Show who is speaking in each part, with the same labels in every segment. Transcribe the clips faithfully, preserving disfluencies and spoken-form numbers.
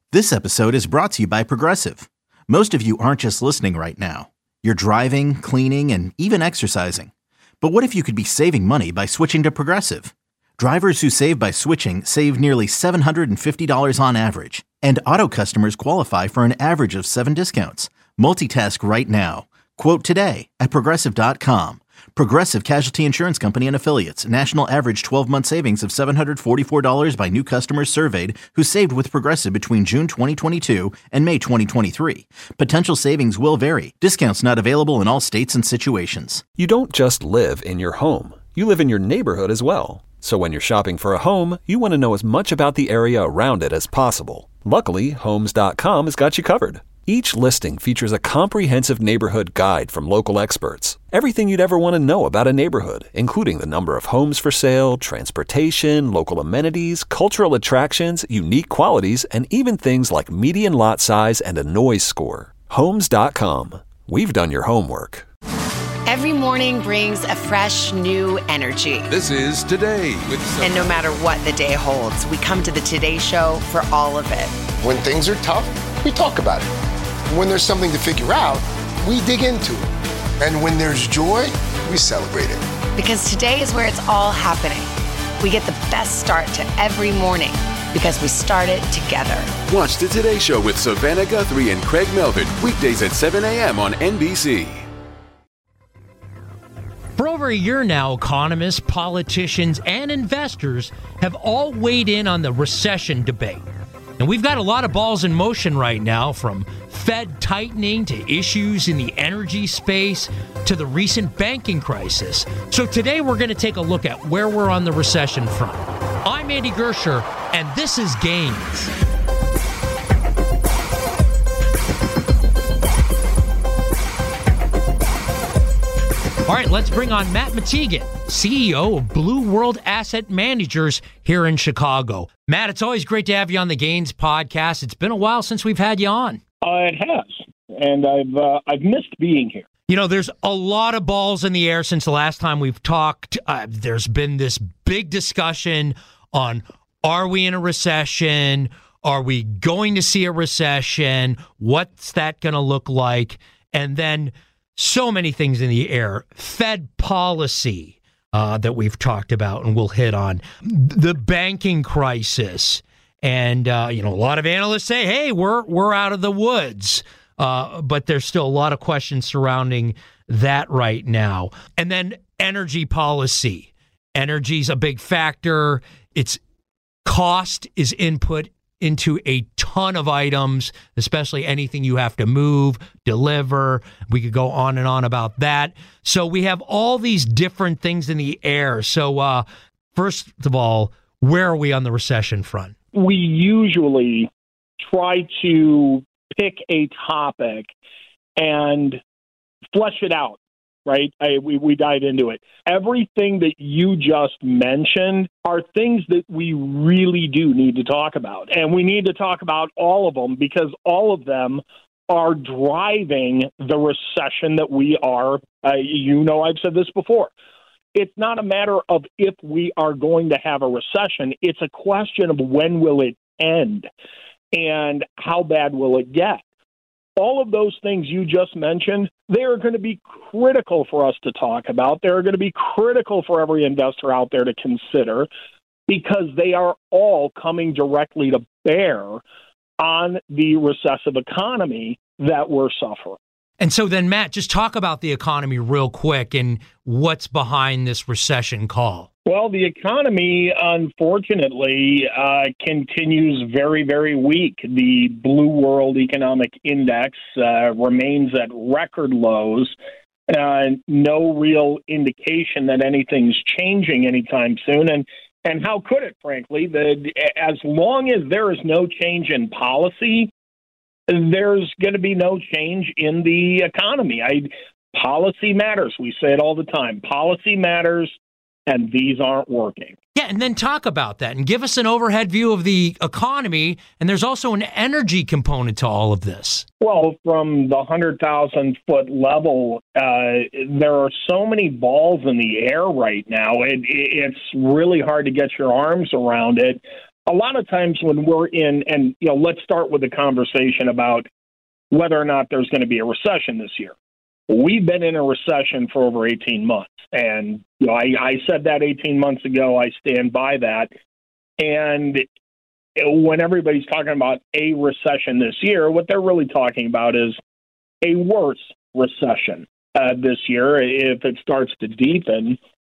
Speaker 1: This episode is brought to you by Progressive. Most of you aren't just listening right now. You're driving, cleaning, and even exercising. But what if you could be saving money by switching to Progressive? Drivers who save by switching save nearly seven hundred fifty dollars on average. And auto customers qualify for an average of seven discounts. Multitask right now. Quote today at Progressive dot com. Progressive Casualty Insurance Company and Affiliates. National average twelve-month savings of seven hundred forty-four dollars by new customers surveyed who saved with Progressive between June twenty twenty-two and May twenty twenty-three. Potential savings will vary. Discounts not available in all states and situations.
Speaker 2: You don't just live in your home. You live in your neighborhood as well. So when you're shopping for a home, you want to know as much about the area around it as possible. Luckily, Homes dot com has got you covered. Each listing features a comprehensive neighborhood guide from local experts. Everything you'd ever want to know about a neighborhood, including the number of homes for sale, transportation, local amenities, cultural attractions, unique qualities, and even things like median lot size and a noise score. Homes dot com. We've done your homework.
Speaker 3: Every morning brings a fresh, new energy.
Speaker 4: This is Today with Sophie.
Speaker 3: And no matter what the day holds, we come to the Today Show for all of it.
Speaker 5: When things are tough, we talk about it. When there's something to figure out, we dig into it. And when there's joy, we celebrate it.
Speaker 3: Because today is where it's all happening. We get the best start to every morning because we start it together.
Speaker 4: Watch the Today Show with Savannah Guthrie and Craig Melvin, weekdays at seven a.m. on N B C.
Speaker 6: For over a year now, economists, politicians, and investors have all weighed in on the recession debate. And we've got a lot of balls in motion right now, from Fed tightening to issues in the energy space to the recent banking crisis. So today we're going to take a look at where we're on the recession front. I'm Andy Gersher, and this is Gains. All right, let's bring on Matt Mategan, C E O of Blue World Asset Managers here in Chicago. Matt, it's always great to have you on the Gains podcast. It's been a while since we've had you on.
Speaker 7: Uh, it has, and I've uh, I've missed being here.
Speaker 6: You know, there's a lot of balls in the air since the last time we've talked. Uh, there's been this big discussion on, are we in a recession? Are we going to see a recession? What's that going to look like? And then so many things in the air. Fed policy uh, that we've talked about and we'll hit on. The banking crisis. And, uh, you know, a lot of analysts say, hey, we're we're out of the woods. Uh, but there's still a lot of questions surrounding that right now. And then energy policy. Energy's a big factor. Its cost is input into a ton of items, especially anything you have to move, deliver. We could go on and on about that. So we have all these different things in the air. So uh, first of all, where are we on the recession front?
Speaker 7: We usually try to pick a topic and flesh it out, right? I, we, we dive into it. Everything that you just mentioned are things that we really do need to talk about. And we need to talk about all of them because all of them are driving the recession that we are. Uh, you know, I've said this before. It's not a matter of if we are going to have a recession. It's a question of when will it end and how bad will it get. All of those things you just mentioned, they are going to be critical for us to talk about. They're going to be critical for every investor out there to consider because they are all coming directly to bear on the recessive economy that we're suffering.
Speaker 6: And so then, Matt, just talk about the economy real quick and what's behind this recession call.
Speaker 7: Well, the economy, unfortunately, uh, continues very, very weak. The Blue World Economic Index uh, remains at record lows. Uh, no real indication that anything's changing anytime soon. And and how could it, frankly? The, as long as there is no change in policy, there's going to be no change in the economy. I, policy matters. We say it all the time. Policy matters, and these aren't working.
Speaker 6: Yeah, and then talk about that and give us an overhead view of the economy. And there's also an energy component to all of this.
Speaker 7: Well, from the one hundred thousand foot level, uh, there are so many balls in the air right now. It, it's really hard to get your arms around it. a lot of times when we're in, and, you know, let's start with the conversation about whether or not there's going to be a recession this year. We've been in a recession for over eighteen months. And, you know, I, I said that eighteen months ago. I stand by that. And when everybody's talking about a recession this year, what they're really talking about is a worse recession uh, this year if it starts to deepen.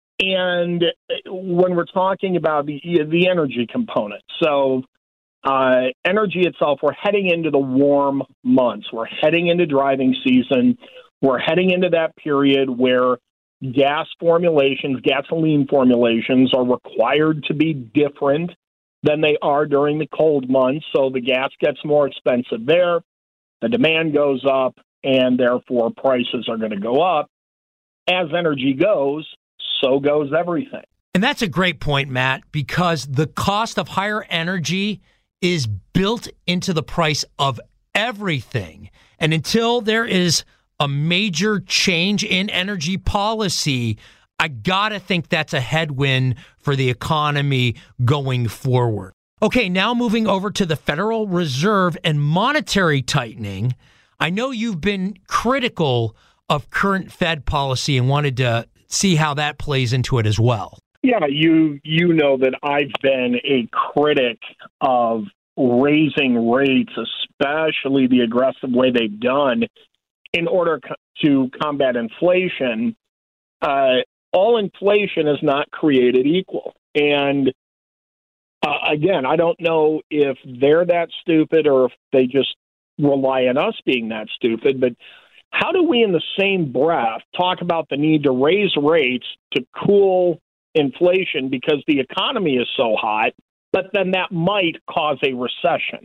Speaker 7: And when we're talking about the the energy component, so uh, energy itself, we're heading into the warm months. We're heading into driving season. We're heading into that period where gas formulations, gasoline formulations are required to be different than they are during the cold months. So the gas gets more expensive there. The demand goes up, and therefore prices are going to go up. As energy goes, so goes everything.
Speaker 6: And that's a great point, Matt, because the cost of higher energy is built into the price of everything. And until there is a major change in energy policy, I gotta think that's a headwind for the economy going forward. Okay, now moving over to the Federal Reserve and monetary tightening. I know you've been critical of current Fed policy and wanted to see how that plays into it as well.
Speaker 7: Yeah, you you know that I've been a critic of raising rates, especially the aggressive way they've done in order co- to combat inflation. Uh, all inflation is not created equal. And uh, again, I don't know if they're that stupid or if they just rely on us being that stupid, but how do we in the same breath talk about the need to raise rates to cool inflation because the economy is so hot, but then that might cause a recession?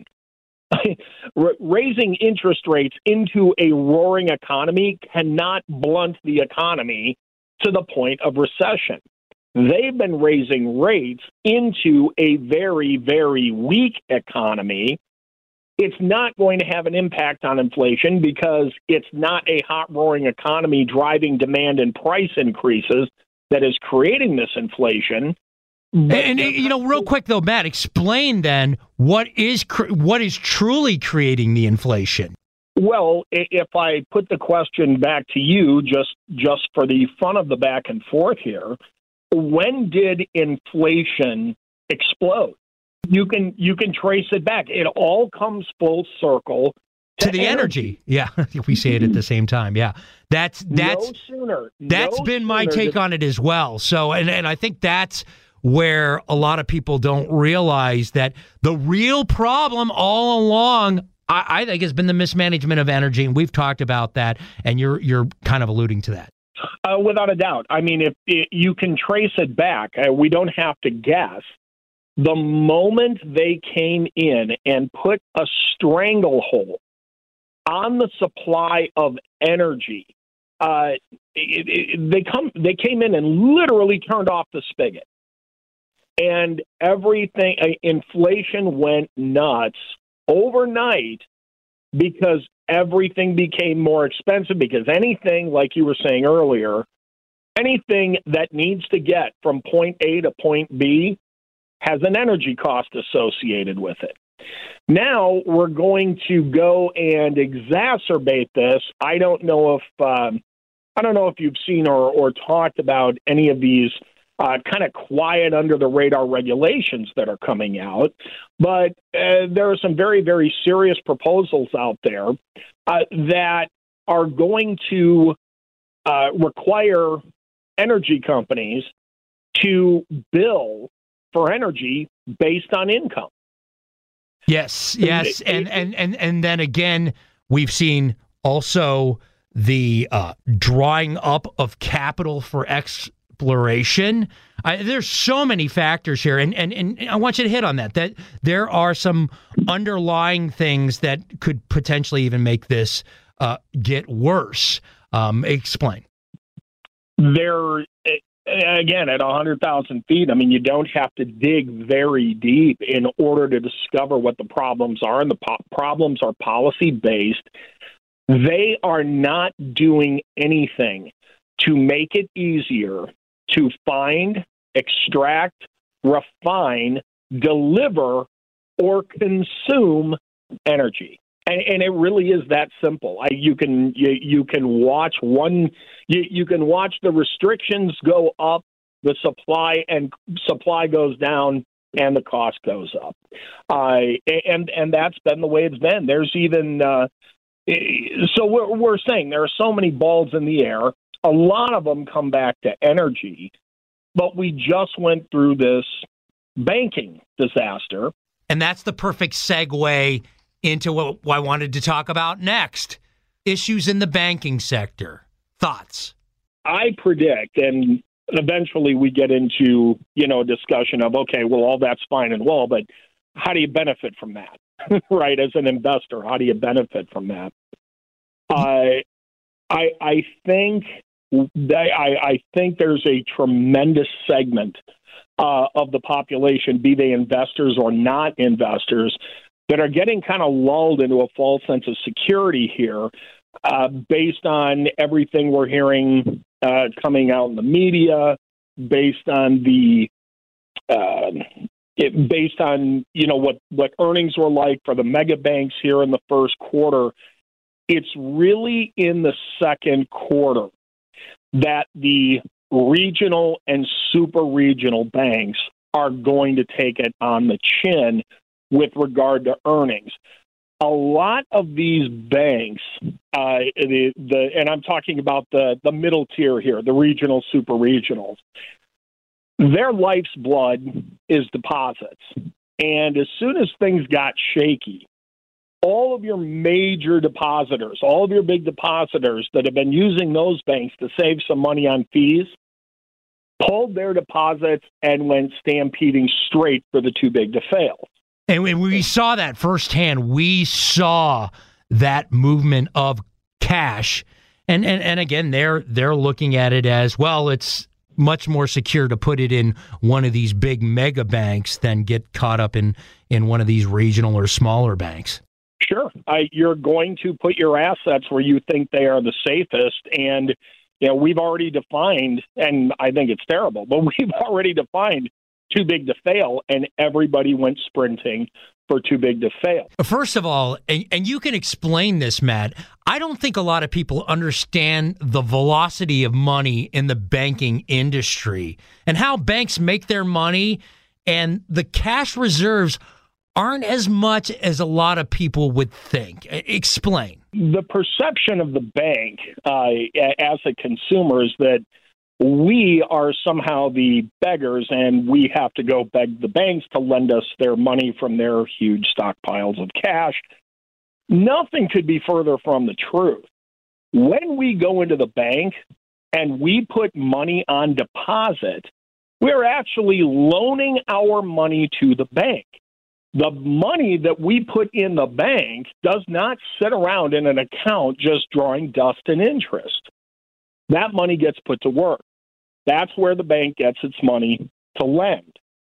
Speaker 7: Raising interest rates into a roaring economy cannot blunt the economy to the point of recession. They've been raising rates into a very, very weak economy. It's not going to have an impact on inflation because it's not a hot, roaring economy driving demand and price increases that is creating this inflation.
Speaker 6: And, and you know, real quick though, Matt, explain then what is cr- what is truly creating the inflation.
Speaker 7: Well, if I put the question back to you, just just for the fun of the back and forth here, when did inflation explode? You can you can trace it back. It all comes full circle
Speaker 6: to, to the energy. energy. Yeah, we say it at the same time. Yeah, that's that's
Speaker 7: no sooner.
Speaker 6: That's
Speaker 7: no
Speaker 6: been my take
Speaker 7: than,
Speaker 6: on it as well. So, and and I think that's where a lot of people don't realize that the real problem all along, I, I think, has been the mismanagement of energy, and we've talked about that, and you're you're kind of alluding to that.
Speaker 7: Uh, without a doubt. I mean, if, if you can trace it back, uh, we don't have to guess. The moment they came in and put a stranglehold on the supply of energy, uh, it, it, they come they came in and literally turned off the spigot. And everything, uh, inflation went nuts overnight because everything became more expensive. Because anything, like you were saying earlier, anything that needs to get from point A to point B has an energy cost associated with it. Now we're going to go and exacerbate this. I don't know if um, I don't know if you've seen or, or talked about any of these Uh, kind of quiet under the radar regulations that are coming out. But uh, there are some very, very serious proposals out there uh, that are going to uh, require energy companies to bill for energy based on income.
Speaker 6: Yes, yes. And, and, and, and then again, we've seen also the uh, drying up of capital for X. Exploration. I, there's so many factors here, and, and and I want you to hit on that, that there are some underlying things that could potentially even make this uh, get worse. Um, explain.
Speaker 7: There, again, at one hundred thousand feet, I mean, you don't have to dig very deep in order to discover what the problems are, and the po- problems are policy-based. They are not doing anything to make it easier to find, extract, refine deliver or consume energy. And, and it really is that simple. I, you can you, you can watch one you, you can watch the restrictions go up, the supply and supply goes down, and the cost goes up. Uh, and and that's been the way it's been. There's even uh, so we're, we're saying there are so many balls in the air. A lot of them come back to energy, but we just went through this banking disaster.
Speaker 6: And that's the perfect segue into what I wanted to talk about next. Issues in the banking sector. Thoughts? I
Speaker 7: predict, and eventually we get into, you know, a discussion of, okay, well, all that's fine and well, but how do you benefit from that? Right? As an investor, how do you benefit from that? I, I, I think that, I, I think there's a tremendous segment uh, of the population, be they investors or not investors, that are getting kind of lulled into a false sense of security here, uh, based on everything we're hearing uh, coming out in the media, based on the uh, it, based on you know what what earnings were like for the mega banks here in the first quarter. It's really in the second quarter that the regional and super regional banks are going to take it on the chin with regard to earnings. A lot of these banks, uh, the, the and I'm talking about the, the middle tier here, the regional, super regionals, their life's blood is deposits. And as soon as things got shaky, all of your major depositors, all of your big depositors that have been using those banks to save some money on fees, pulled their deposits and went stampeding straight for the too big to fail.
Speaker 6: And we saw that firsthand. We saw that movement of cash. And and, and again, they're they're looking at it as, well, it's much more secure to put it in one of these big mega banks than get caught up in, in one of these regional or smaller banks.
Speaker 7: Sure. I, you're going to put your assets where you think they are the safest. And, you know, we've already defined, and I think it's terrible, but we've already defined too big to fail, and everybody went sprinting for too big to fail.
Speaker 6: First of all, and, and you can explain this, Matt, I don't think a lot of people understand the velocity of money in the banking industry and how banks make their money, and the cash reserves aren't as much as a lot of people would think. Explain.
Speaker 7: The perception of the bank uh, as a consumer is that we are somehow the beggars, and we have to go beg the banks to lend us their money from their huge stockpiles of cash. Nothing could be further from the truth. When we go into the bank and we put money on deposit, we're actually loaning our money to the bank. The money that we put in the bank does not sit around in an account just drawing dust and interest. That money gets put to work. That's where the bank gets its money to lend.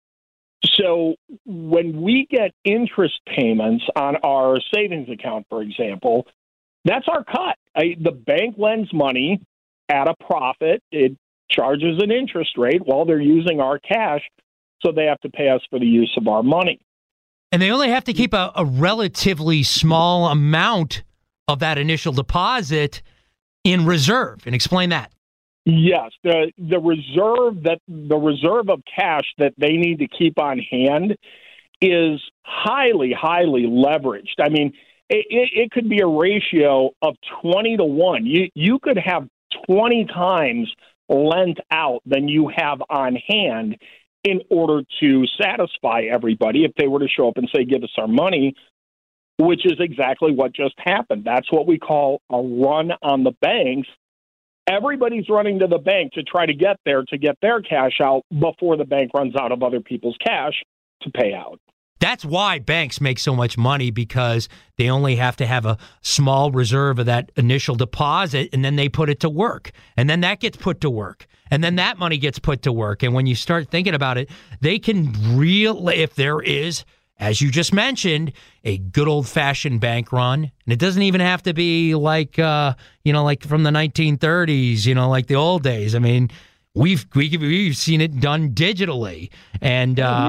Speaker 7: So when we get interest payments on our savings account, for example, that's our cut. I, the bank lends money at a profit. It charges an interest rate while they're using our cash, so they have to pay us for the use of our money.
Speaker 6: And they only have to keep a, a relatively small amount of that initial deposit in reserve. And explain that.
Speaker 7: Yes, the the reserve that the reserve of cash that they need to keep on hand is highly, highly leveraged. I mean, it, it could be a ratio of twenty to one. You you could have twenty times lent out than you have on hand in order to satisfy everybody if they were to show up and say, give us our money, which is exactly what just happened. That's what we call a run on the banks. Everybody's running to the bank to try to get there to get their cash out before the bank runs out of other people's cash to pay out.
Speaker 6: That's why banks make so much money, because they only have to have a small reserve of that initial deposit, and then they put it to work. And then that gets put to work. And then that money gets put to work. And when you start thinking about it, they can really, if there is, as you just mentioned, a good old-fashioned bank run. And it doesn't even have to be like, uh, you know, like from the nineteen thirties, you know, like the old days. I mean, we've we, we've seen it done digitally. And uh,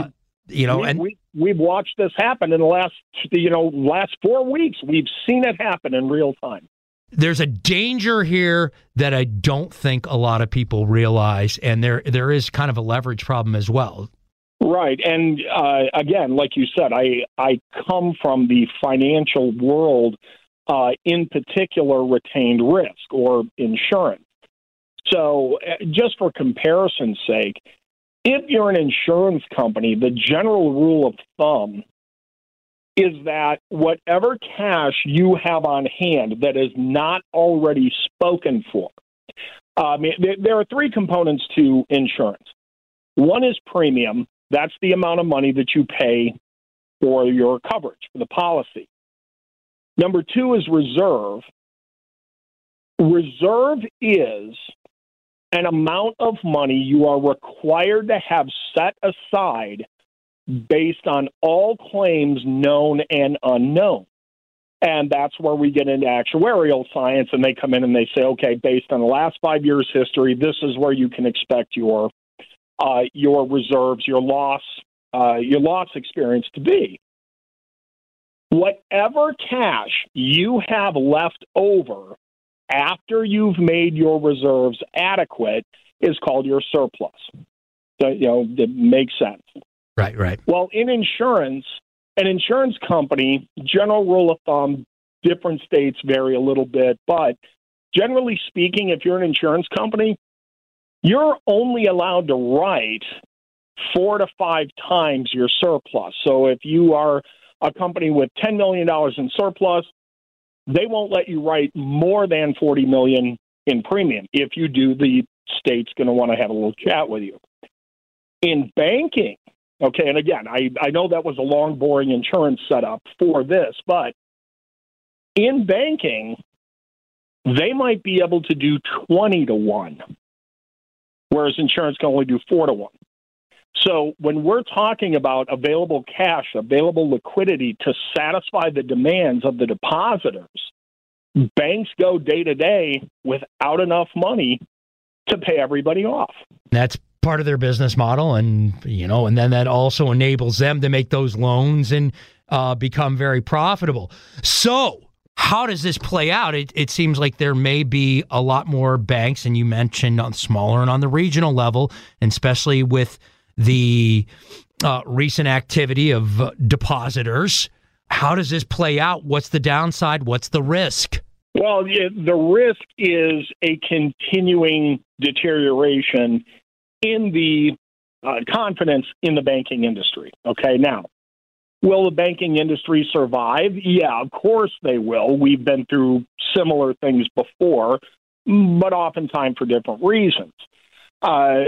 Speaker 6: You know,
Speaker 7: we,
Speaker 6: and
Speaker 7: we, we've watched this happen in the last, you know, last four weeks. We've seen it happen in real time.
Speaker 6: There's a danger here that I don't think a lot of people realize, and there there is kind of a leverage problem as well.
Speaker 7: Right. And uh, again, like you said, I, I come from the financial world, uh, in particular retained risk or insurance. So uh, just for comparison's sake, if you're an insurance company, the general rule of thumb is that whatever cash you have on hand that is not already spoken for, um, there are three components to insurance. One is premium. That's the amount of money that you pay for your coverage, for the policy. Number two is reserve. Reserve is an amount of money you are required to have set aside based on all claims known and unknown. And that's where we get into actuarial science, and they come in and they say, okay, based on the last five years' history, this is where you can expect your uh, your reserves, your loss, uh, your loss experience to be. Whatever cash you have left over after you've made your reserves adequate is called your surplus. So, you know, it makes sense.
Speaker 6: Right, right.
Speaker 7: Well, in insurance, an insurance company, general rule of thumb, different states vary a little bit, but generally speaking, if you're an insurance company, you're only allowed to write four to five times your surplus. So if you are a company with ten million dollars in surplus, they won't let you write more than forty million dollars in premium. If you do, the state's going to want to have a little chat with you. In banking, okay, and again, I, I know that was a long, boring insurance setup for this, but in banking, they might be able to do twenty to one, whereas insurance can only do four to one. So when we're talking about available cash, available liquidity to satisfy the demands of the depositors, banks go day to day without enough money to pay everybody off.
Speaker 6: That's part of their business model, and you know, and then that also enables them to make those loans and uh, become very profitable. So how does this play out? It, it seems like there may be a lot more banks, and you mentioned on smaller and on the regional level, and especially with the uh, recent activity of uh, depositors. How does this play out? What's the downside? What's the risk?
Speaker 7: Well, the risk is a continuing deterioration in the uh, confidence in the banking industry. Okay, now, will the banking industry survive? Yeah, of course they will. We've been through similar things before, but oftentimes for different reasons. Uh,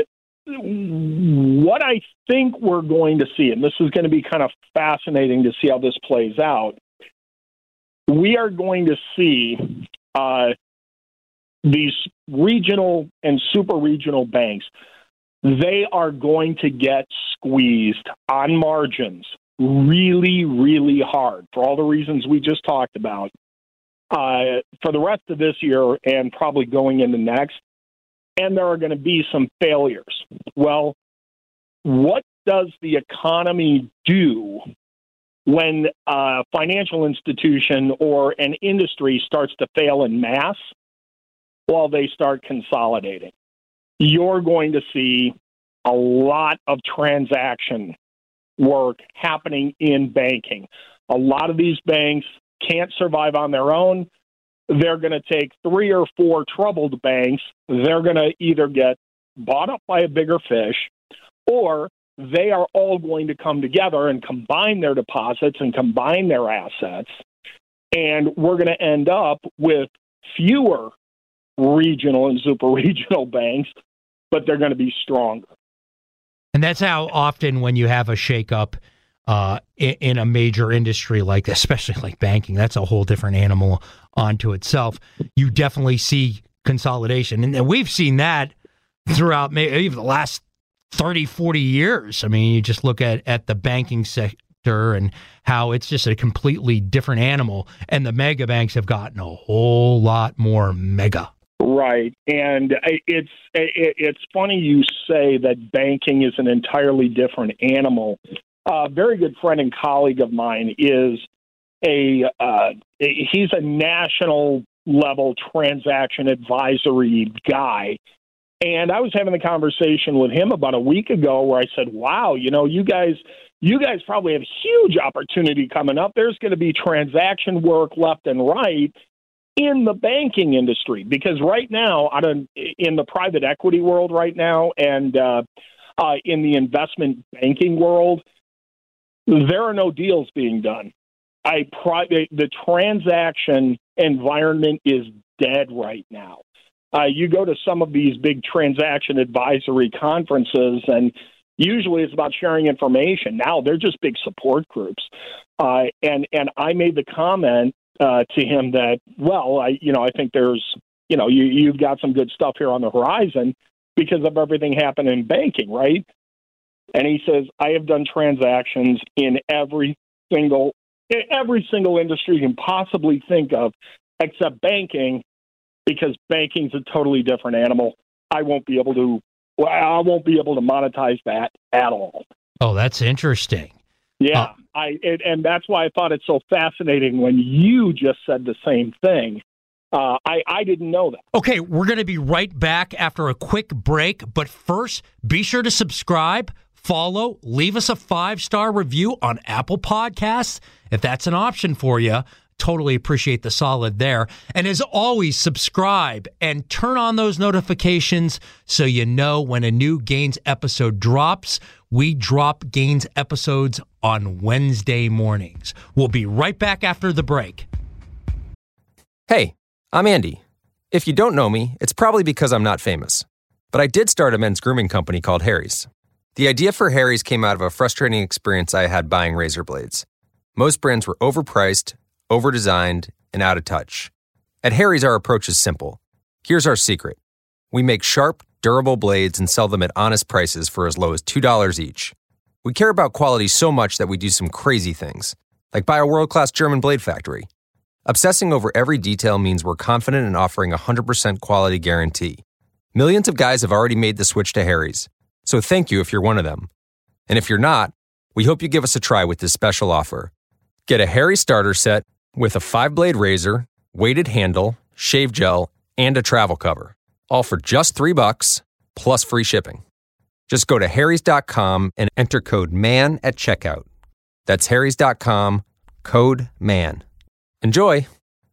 Speaker 7: what I think we're going to see, and this is going to be kind of fascinating to see how this plays out, we are going to see uh, these regional and super regional banks, they are going to get squeezed on margins really, really hard for all the reasons we just talked about uh, for the rest of this year and probably going into next. And there are going to be some failures. Well, what does the economy do when a financial institution or an industry starts to fail en masse? Well, they start consolidating. You're going to see a lot of transaction work happening in banking. A lot of these banks can't survive on their own. They're going to take three or four troubled banks. They're going to either get bought up by a bigger fish, or they are all going to come together and combine their deposits and combine their assets. And we're going to end up with fewer regional and super regional banks, but they're going to be stronger.
Speaker 6: And that's how often when you have a shakeup uh, in, in a major industry like this, especially like banking, that's a whole different animal onto itself. You definitely see consolidation. And, and we've seen that throughout maybe even the last thirty, forty years. I mean, you just look at, at the banking sector and how it's just a completely different animal. And the mega banks have gotten a whole lot more mega.
Speaker 7: Right. And it's it's funny you say that banking is an entirely different animal a very good friend and colleague of mine, is a, uh, a he's a national level transaction advisory guy. And I was having a conversation with him about a week ago where I said, wow, you know, you guys, you guys probably have huge opportunity coming up. There's going to be transaction work left and right in the banking industry, because right now, out of, in the private equity world right now, and uh, uh, in the investment banking world, there are no deals being done. I pri- the transaction environment is dead right now. Uh, you go to some of these big transaction advisory conferences, and usually it's about sharing information. Now they're just big support groups. Uh, and and I made the comment uh, to him that, well, I you know I think there's you know you you've got some good stuff here on the horizon because of everything happening in banking, right? And he says, I have done transactions in every single every single industry you can possibly think of, except banking. Because banking's a totally different animal. I won't be able to. Well, I won't be able to monetize that at all.
Speaker 6: Oh, that's interesting.
Speaker 7: Yeah,
Speaker 6: uh,
Speaker 7: I it, and that's why I thought it's so fascinating when you just said the same thing. Uh, I I didn't know that.
Speaker 6: Okay, we're going to be right back after a quick break, but first, be sure to subscribe, follow, leave us a five-star review on Apple Podcasts if that's an option for you. Totally appreciate the solid there. And as always, subscribe and turn on those notifications so you know when a new Gains episode drops. We drop Gains episodes on Wednesday mornings. We'll be right back after the break.
Speaker 8: Hey, I'm Andy. If you don't know me, it's probably because I'm not famous. But I did start a men's grooming company called Harry's. The idea for Harry's came out of a frustrating experience I had buying razor blades. Most brands were overpriced, overdesigned, and out of touch. At Harry's, our approach is simple. Here's our secret. We make sharp, durable blades and sell them at honest prices for as low as two dollars each. We care about quality so much that we do some crazy things, like buy a world-class German blade factory. Obsessing over every detail means we're confident in offering a one hundred percent quality guarantee. Millions of guys have already made the switch to Harry's, so thank you if you're one of them. And if you're not, we hope you give us a try with this special offer. Get a Harry's starter set with a five-blade razor, weighted handle, shave gel, and a travel cover. All for just three bucks, plus free shipping. Just go to harrys dot com and enter code MAN at checkout. That's harrys dot com, code MAN. Enjoy!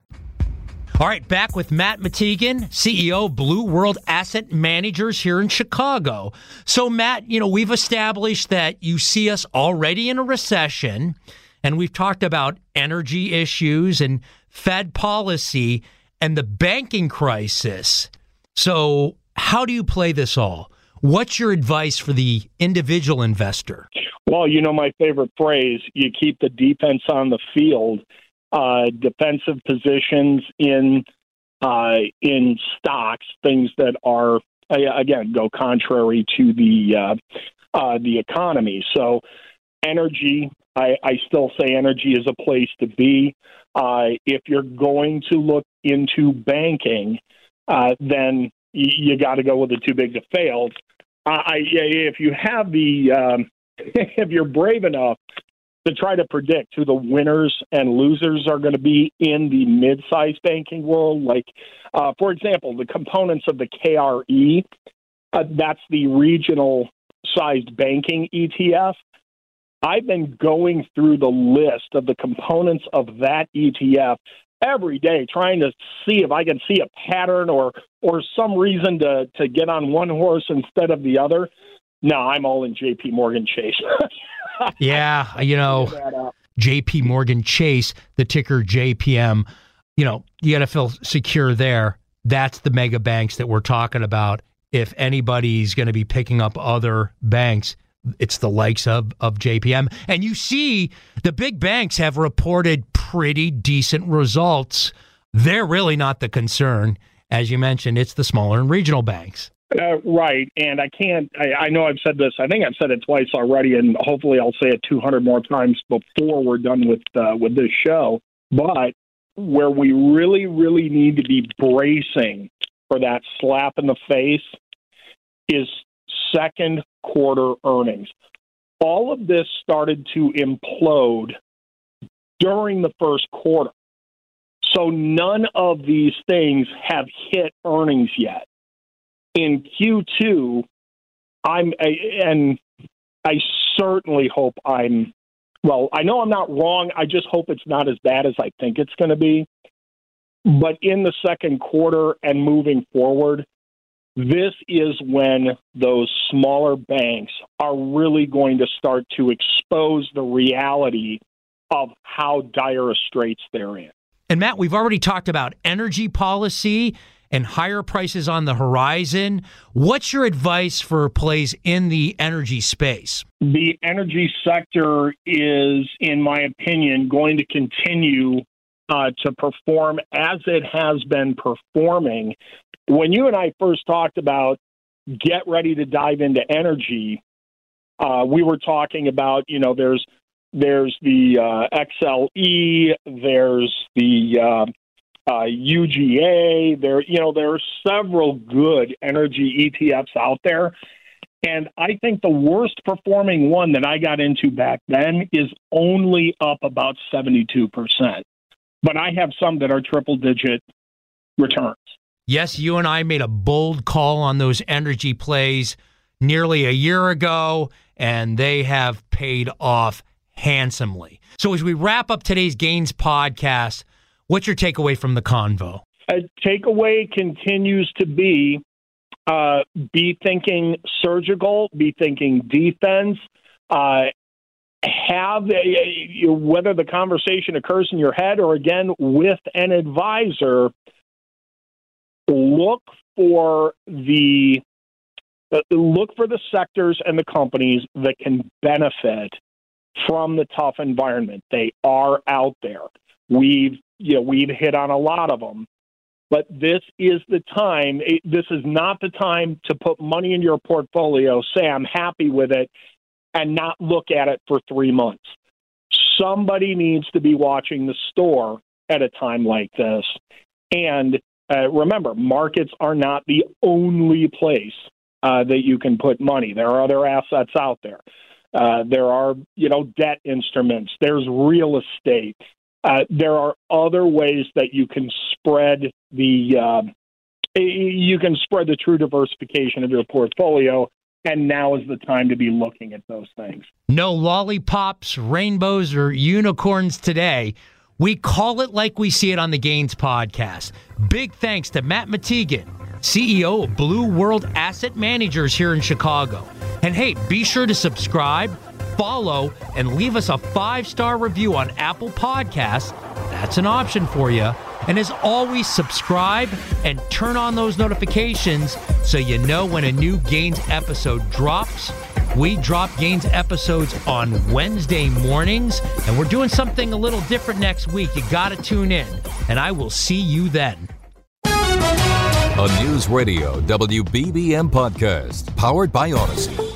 Speaker 6: All right, back with Matt Mategan, C E O of Blue World Asset Managers here in Chicago. So, Matt, you know, we've established that you see us already in a recession. And we've talked about energy issues and Fed policy and the banking crisis. So how do you play this all? What's your advice for the individual investor?
Speaker 7: Well, you know my favorite phrase, you keep the defense on the field. Uh, defensive positions in uh, in stocks, things that are, again, go contrary to the, uh, uh, the economy. So energy, I, I still say energy is a place to be. Uh, if you're going to look into banking, uh, then you, you got to go with the too big to fail. Uh, I, if you have the, um, if you're brave enough to try to predict who the winners and losers are going to be in the mid-sized banking world, like, uh, for example, the components of the K R E, uh, that's the regional-sized banking E T F. I've been going through the list of the components of that E T F every day, trying to see if I can see a pattern or or some reason to, to get on one horse instead of the other. No, I'm all in J P Morgan Chase.
Speaker 6: Yeah, you know, J P Morgan Chase, the ticker J P M, you know, you got to feel secure there. That's the mega banks that we're talking about. If anybody's going to be picking up other banks, it's the likes of, of J P M. And you see the big banks have reported pretty decent results. They're really not the concern. As you mentioned, it's the smaller and regional banks.
Speaker 7: Uh, right. And I can't, I, I know I've said this, I think I've said it twice already, and hopefully I'll say it two hundred more times before we're done with, uh, with this show. But where we really, really need to be bracing for that slap in the face is second quarter earnings. all of this started to implode during the first quarter. So none of these things have hit earnings yet. In Q two, I'm, and I certainly hope I'm, well, I know I'm not wrong. I just hope it's not as bad as I think it's going to be. But in the second quarter and moving forward, this is when those smaller banks are really going to start to expose the reality of how dire a straits they're in.
Speaker 6: And Matt, we've already talked about energy policy and higher prices on the horizon. What's your advice for plays in the energy space?
Speaker 7: The energy sector is, in my opinion, going to continue uh, to perform as it has been performing. When you and I first talked about get ready to dive into energy, uh, we were talking about, you know, there's there's the uh, X L E, there's the uh, uh, U G A, there, you know, there are several good energy E T Fs out there. And I think the worst performing one that I got into back then is only up about seventy-two percent. But I have some that are triple digit returns.
Speaker 6: Yes, you and I made a bold call on those energy plays nearly a year ago, and they have paid off handsomely. So as we wrap up today's Gains podcast, what's your takeaway from the convo?
Speaker 7: A takeaway continues to be uh, be thinking surgical, be thinking defense, uh, have a, whether the conversation occurs in your head or, again, with an advisor, look for the look for the sectors and the companies that can benefit from the tough environment. They are out there. We've you know we've hit on a lot of them, but this is the time. It, this is not the time to put money in your portfolio, say I'm happy with it, and not look at it for three months. Somebody needs to be watching the store at a time like this. And uh, remember, markets are not the only place uh, that you can put money. There are other assets out there. Uh, there are, you know, debt instruments. There's real estate. Uh, there are other ways that you can spread the uh, you can spread the true diversification of your portfolio. And now is the time to be looking at those things.
Speaker 6: No lollipops, rainbows, or unicorns today. We call it like we see it on the Gains podcast. Big thanks to Matt Matigan, C E O of Blue World Asset Managers here in Chicago. And hey, be sure to subscribe, follow, and leave us a five-star review on Apple Podcasts. That's an option for you. And as always, subscribe and turn on those notifications so you know when a new Gains episode drops. We drop Gains episodes on Wednesday mornings, and we're doing something a little different next week. You got to tune in, and I will see you then.
Speaker 9: A News Radio W B B M podcast powered by Odyssey.